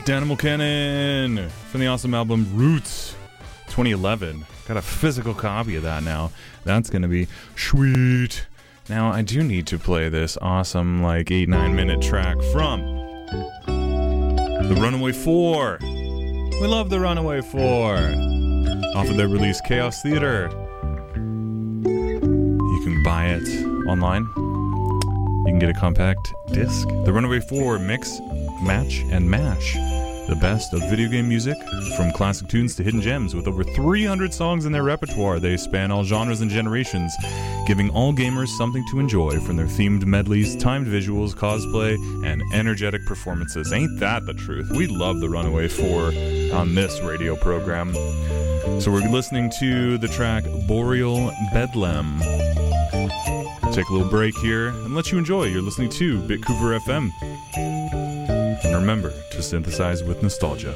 Danimal Cannon from the awesome album Roots 2011. Got a physical copy of that now. That's going to be sweet. Now, I do need to play this awesome, 8-9 minute track from The Runaway 4. We love The Runaway 4. Off of their release, Chaos Theater. You can buy it online. You can get a compact disc. The Runaway 4 Mix, Match, and Mash. The best of video game music, from classic tunes to hidden gems. With over 300 songs in their repertoire, they span all genres and generations, giving all gamers something to enjoy from their themed medleys, timed visuals, cosplay, and energetic performances. Ain't that the truth? We love the Runaway 4 on this radio program. So we're listening to the track Boreal Bedlam. Take a little break here and let you enjoy. You're listening to Bitcouver FM. And remember to synthesize with nostalgia.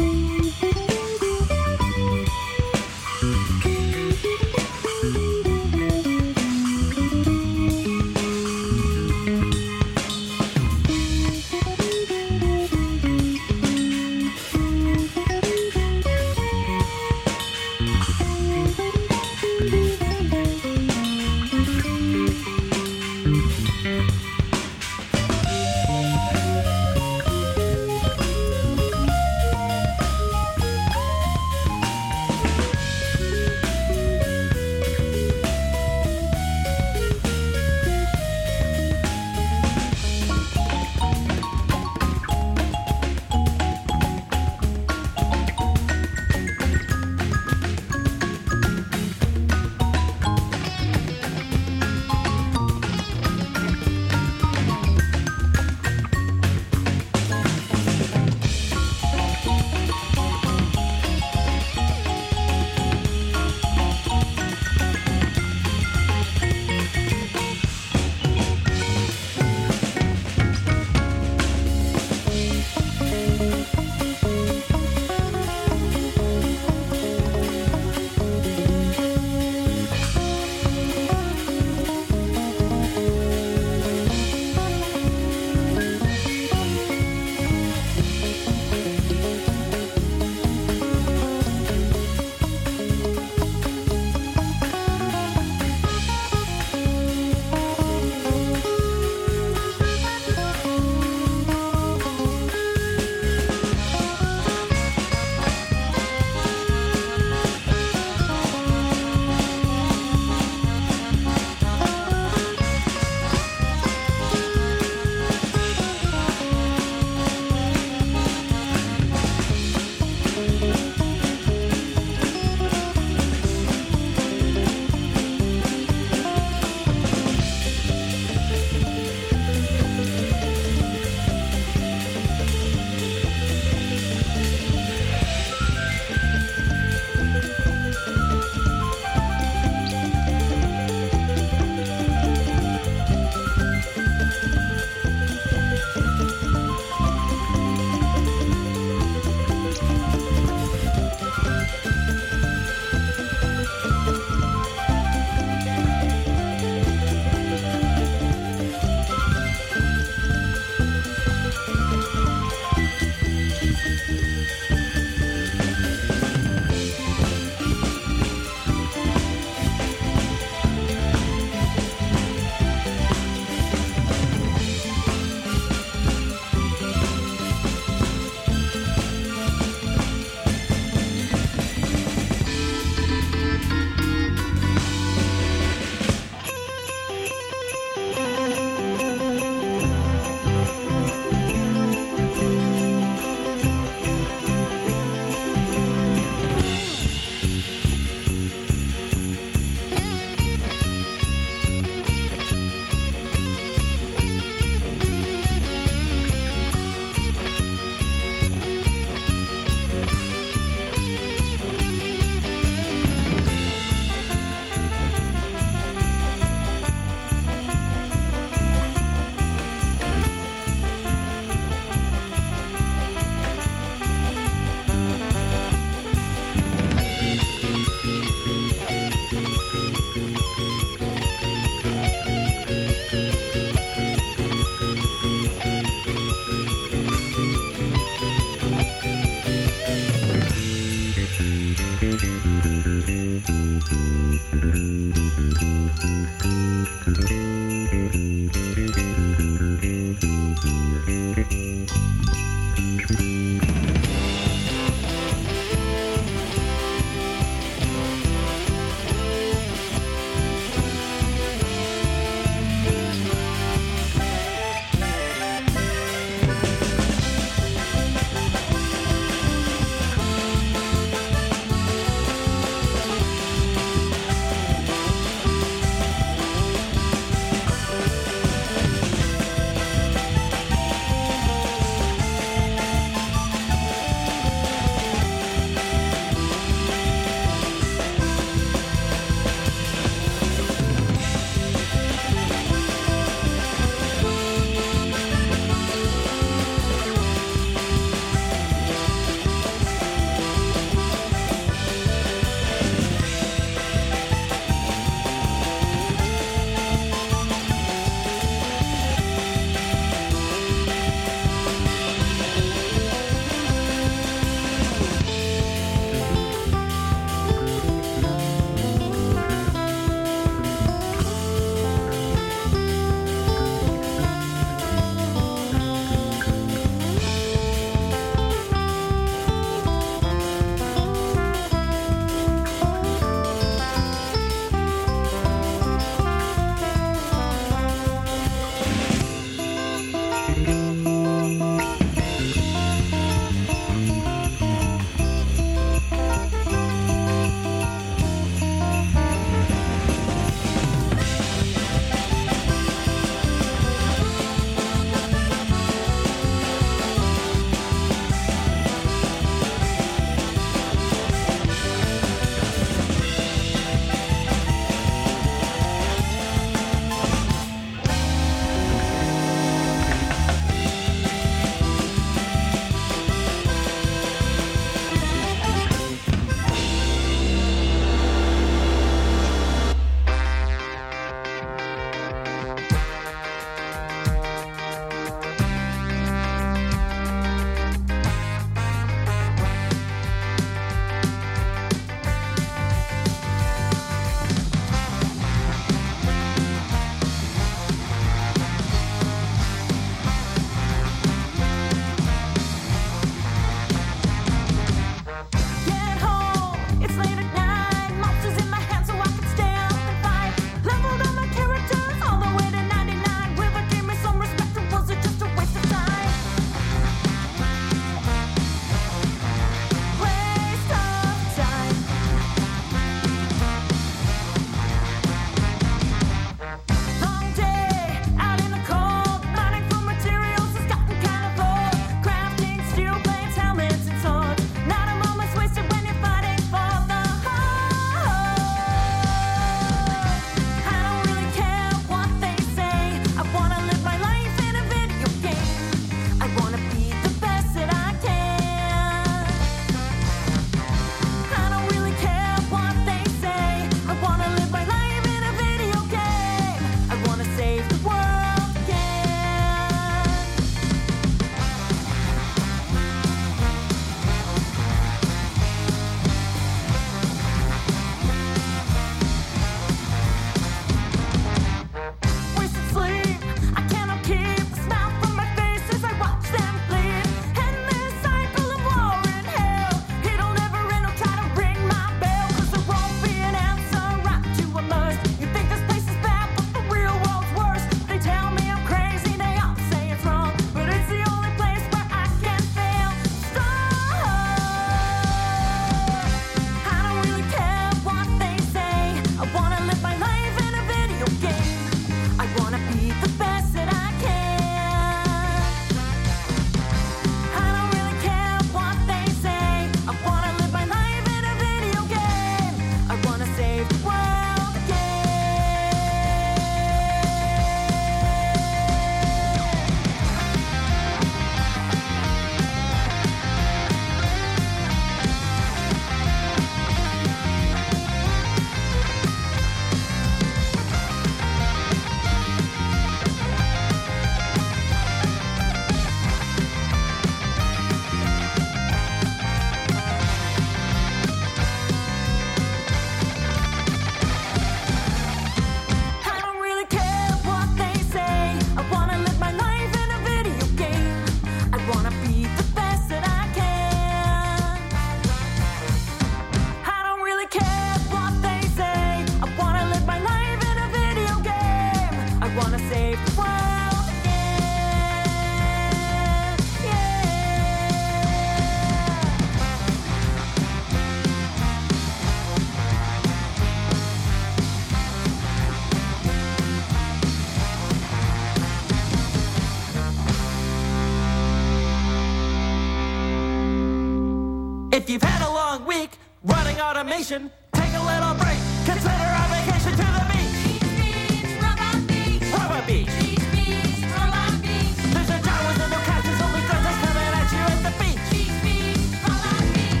If you've had a long week running automation, take a little break. Consider a vacation to the beach. Robot Beach. Robot Beach. Robot Beach. There's no Jawas and no couches, only guns that's coming at you at the beach. Robot Beach.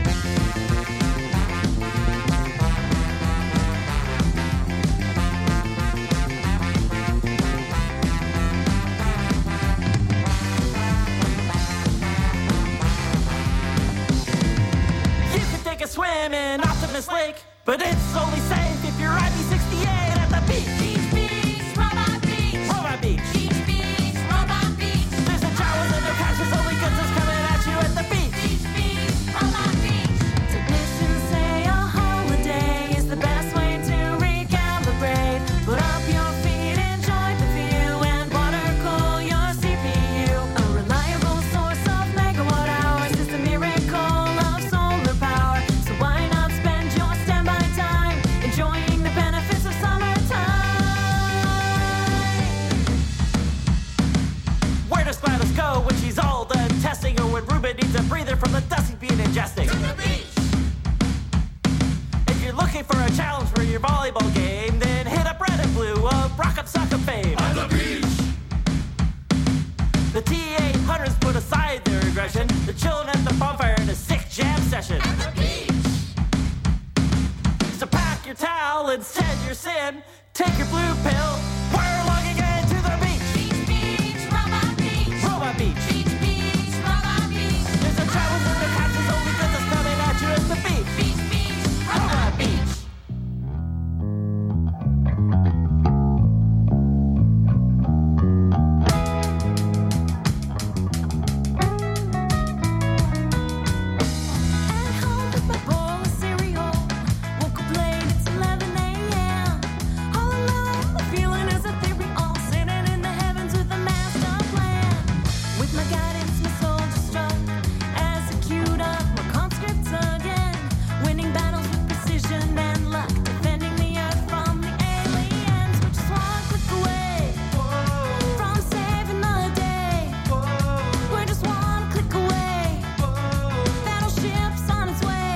You can take a swim in Optimus Lake, but it's only safe if you're IP68 at the beach. Beach, beach, Robot Beach. Robot Beach. Beach, beach, Robot Beach. There's no Jawas and no couches, only guns that's coming at you at the beach. Beach, beach, Robot Beach. Technicians say a holiday is the best way to recalibrate. Put up your feet, enjoy the view, and water cool your CPU. A reliable source of megawatt hours is the miracle of solar power. So why not spend your standby time enjoying the benefits of summertime? Where does Gladys go when she's all done testing, or when Ruben needs a breather from the dust he's been ingesting? To the beach! If you're looking for a challenge for your volleyball game, then hit up Red and Blue of Rock Up Sock of Fame. On the beach! The T-800s put aside their aggression. They're chilling at the bonfire in a sick jam session. On the beach! So pack your towel and shed your sin. Take your blue pill. We're along again to the beach. Beach, beach, Robot Beach. Robot Beach. Beach, beach, Robot Beach. There's no Jawas and no couches, only guns that's coming at you at the beach. Beach, beach, Robot Beach. At home with my bowl of cereal. Woke up late, it's 11 a.m. All alone, the feeling is ethereal. Sitting in the heavens with a master plan. With my guidance, my soldier struck. As I queued up my conscripts again. Winning battles with precision and luck. Defending the earth from the aliens. We're just one click away from saving the day. We're just one click away. Battleship's on its way.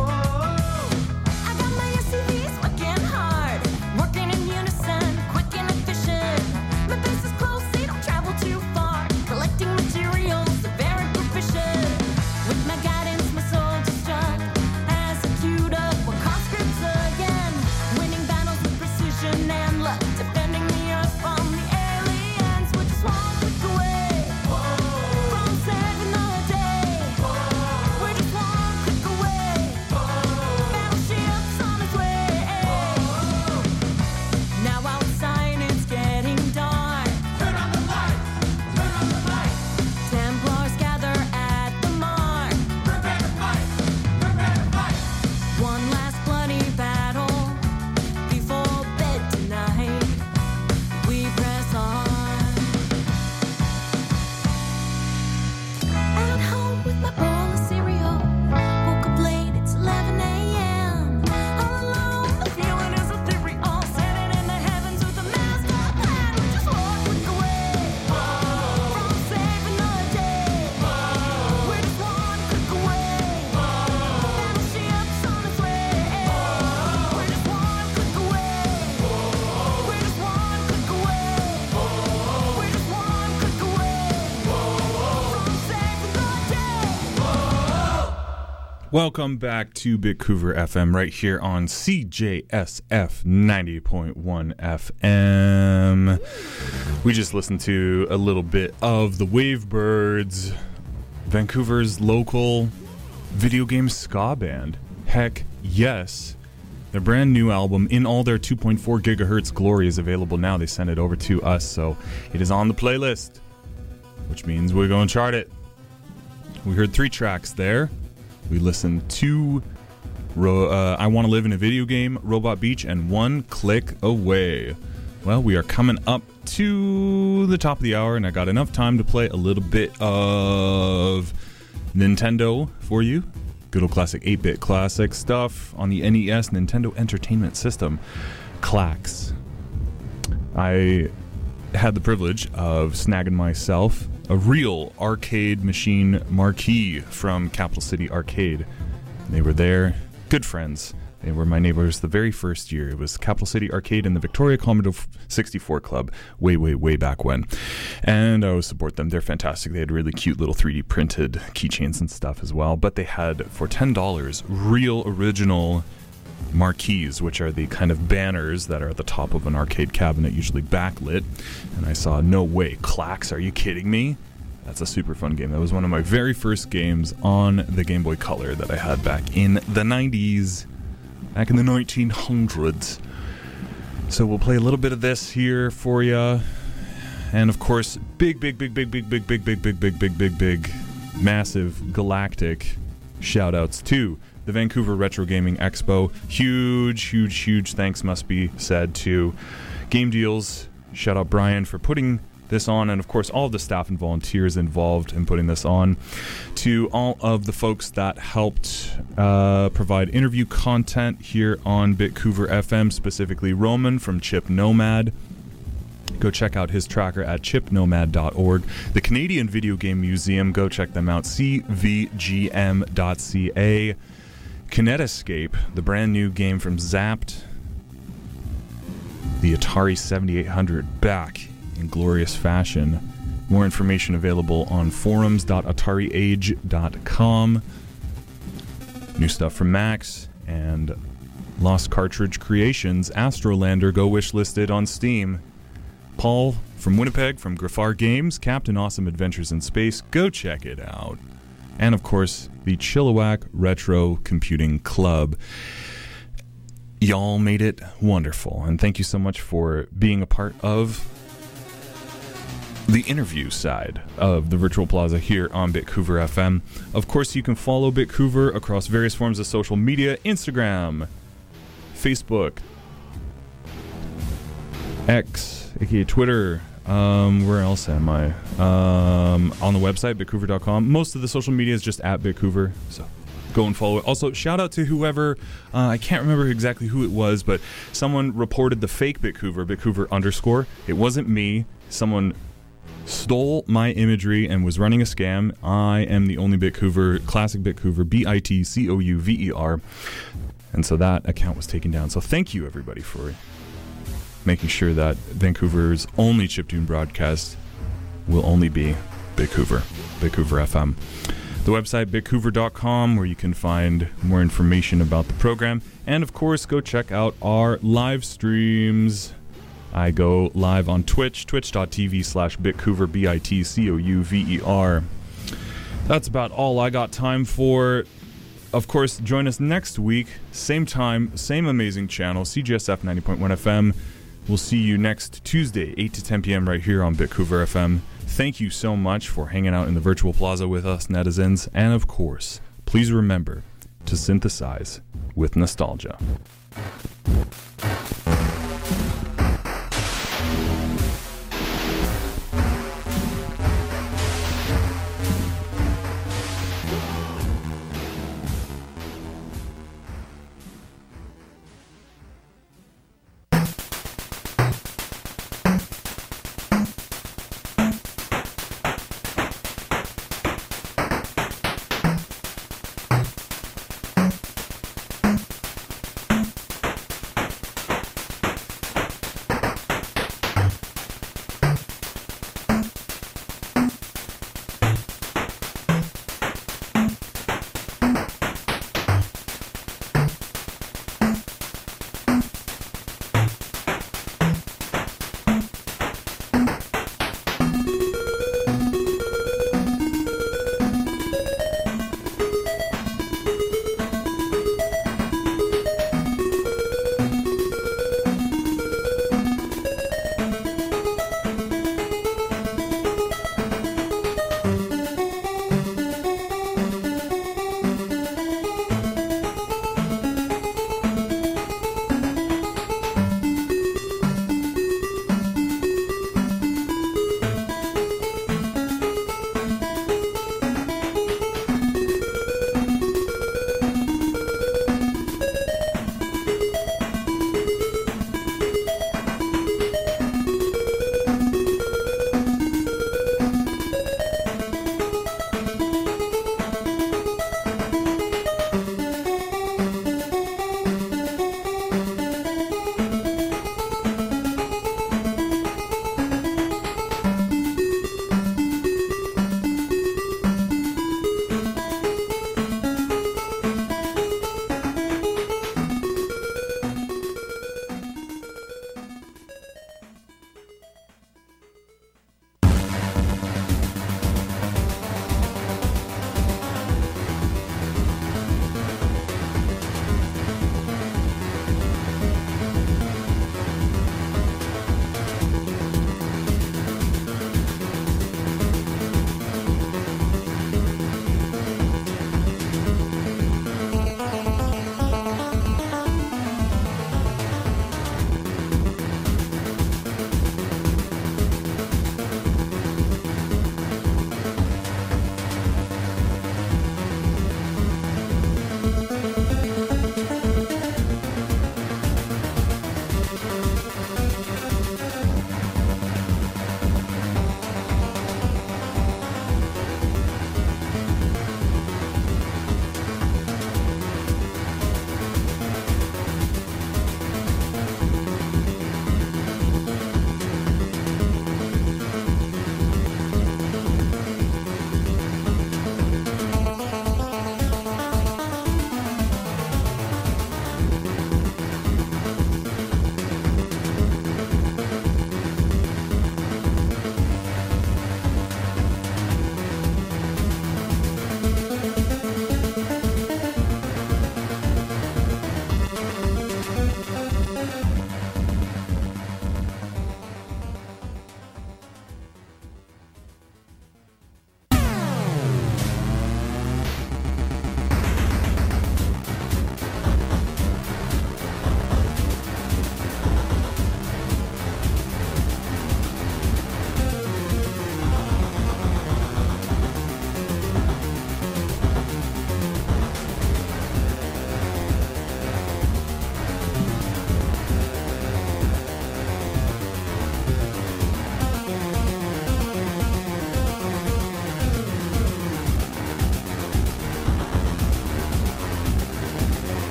I got my SCVs working hard, working in unison, quick and efficient. My base is close, they don't travel too far. Collecting materials, they're very proficient. With my guidance, my soldier struck. As I queued up, we're conscripts again. Winning battles with precision and luck. Defending the earth from the aliens. We're just one click away from saving the day. We're just one click away. Battleship's on its way. Now outside it's getting dark. Turn on the lights. Turn on the lights. Templars gather at the mark. Prepare to fight. Prepare to fight. One last bloody battle before bed tonight. We press on. At home with my bowl of cereal. Woke up late, it's 11 a.m. All alone, the feeling is ethereal. Sitting in the heavens with a master plan. We're just one click away from saving the day. We're just one click away. Battleship's on its way. We're just one click away. We're just one click away. We're just one click away from saving the day. Welcome back to Vancouver FM right here on CJSF 90.1 FM. We just listened to a little bit of the Wavebirds, Vancouver's local video game ska band. Heck yes. Their brand new album, In All Their 2.4 Gigahertz Glory, is available now. They sent it over to us, so it is on the playlist, which means we're going to chart it. We heard 3 tracks there. We listened to I Want to Live in a Video Game, Robot Beach, and One Click Away. Well, we are coming up to the top of the hour, and I got enough time to play a little bit of Nintendo for you. Good old classic 8-bit classic stuff on the NES, Nintendo Entertainment System. Clax. I had the privilege of snagging myself a real arcade machine marquee from Capital City Arcade. They were there, good friends. They were my neighbors the very first year. It was Capital City Arcade in the Victoria Commodore 64 Club way back when. And I always support them. They're fantastic. They had really cute little 3D printed keychains and stuff as well. But they had, for $10, real original marquees, which are the kind of banners that are at the top of an arcade cabinet, usually backlit. And I saw, no way, Clax, are you kidding me? That's a super fun game. That was one of my very first games on the Game Boy Color that I had back in the 90s. Back in the 1900s. So we'll play a little bit of this here for you. And of course, big, massive, galactic shout outs to the Vancouver Retro Gaming Expo. Huge thanks must be said to Game Deals. Shout out Brian for putting this on, and of course all of the staff and volunteers involved in putting this on, to all of the folks that helped provide interview content here on Bitcouver FM, specifically Roman from Chip Nomad. Go check out his tracker at chipnomad.org. The Canadian Video Game Museum, go check them out, cvgm.ca. Kinetiscape, the brand new game from Zapped, the Atari 7800 back in glorious fashion. More information available on forums.atariage.com. New stuff from Max and Lost Cartridge Creations. Astrolander, go wish listed on Steam. Paul from Winnipeg from Griffar Games, Captain Awesome Adventures in Space, go check it out. And of course, the Chilliwack Retro Computing Club. Y'all made it wonderful, and thank you so much for being a part of the interview side of the Virtual Plaza here on Bitcouver FM. Of course, you can follow Bitcouver across various forms of social media: Instagram, Facebook, X, aka Twitter. Where else am I? On the website, bitcouver.com. Most of the social media is just at Bitcouver, so go and follow it. Also, shout out to whoever, I can't remember exactly who it was, but someone reported the fake Bitcouver, Bitcouver_. It wasn't me. Someone stole my imagery and was running a scam. I am the only Bitcouver, classic Bitcouver, BITCOUVER. And so that account was taken down. So thank you, everybody, for making sure that Vancouver's only chiptune broadcast will only be Bitcouver FM. The website, bitcouver.com, where you can find more information about the program. And of course, go check out our live streams. I go live on Twitch, twitch.tv/Bitcouver, BITCOUVER. That's about all I got time for. Of course, join us next week, same time, same amazing channel, CGSF 90.1 FM. We'll see you next Tuesday, 8 to 10 p.m. right here on Bitcouver FM. Thank you so much for hanging out in the Virtual Plaza with us, netizens. And of course, please remember to synthesize with nostalgia.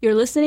You're listening